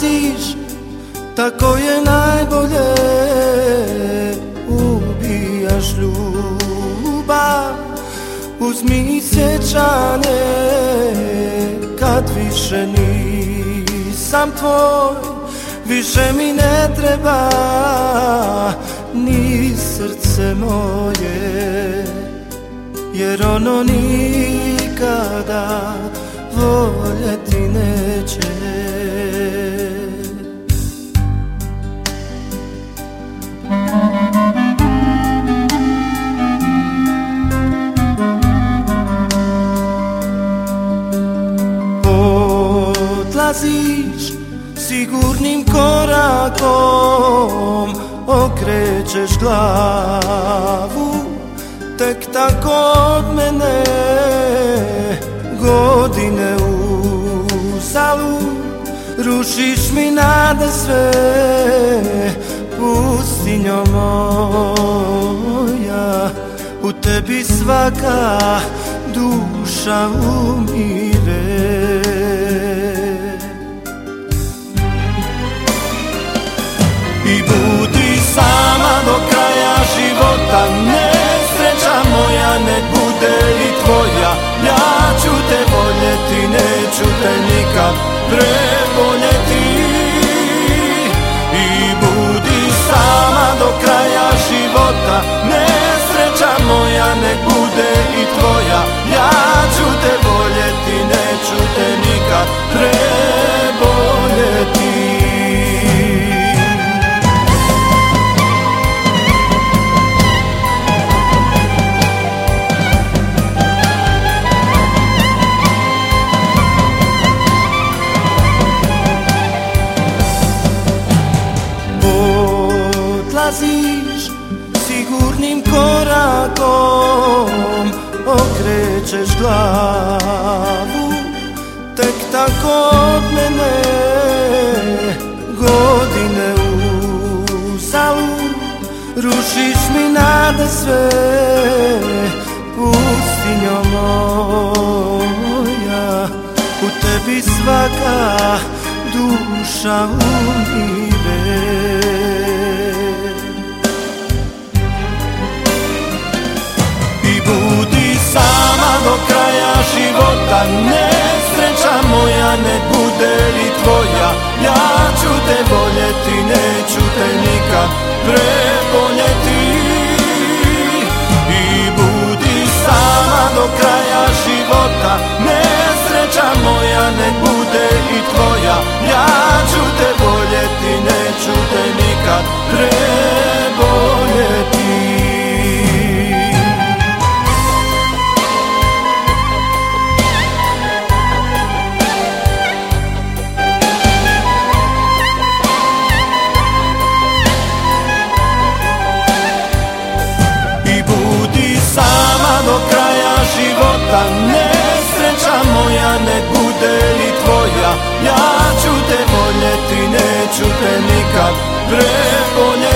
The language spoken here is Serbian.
odlaziš, tako je najbolje. Ubijaš ljubav, uzmi sjećanje, kad više nisam tvoj, više mi ne treba ni srce moje, jer ono nikada voljeti neće. Odlaziš sigurnim korakom, okrećeš glavu, tek tako od mene godine uzalud. Rušiš mi nade sve, pustinjo moja, u tebi svaka duša umire. I budi sama do kraja života, nesreća moja nek bude i tvoja. Ja ću te voljeti, neću te nikad preboljeti. I budi sama do kraja života, nesreća moja nek bude i tvoja. Ja ću te voljeti, neću te nikad preboljeti. Odlaziš sigurnim korakom, okrećeš glavu, tek tako od mene godine uzalud. Rušiš mi nade sve, pustinjo moja, u tebi svaka duša umire. Sama do kraja života, nesreća moja nek bude i tvoja. Ja ću te voljeti, neću te nikad preboljeti. I budi sama do kraja života, nesreća moja nek bude i tvoja. Ja ću te voljeti, neću te nikad preboljeti. Do kraja života, nesreća moja nek bude i tvoja. Ja ću te voljeti, neću te nikad preboljeti.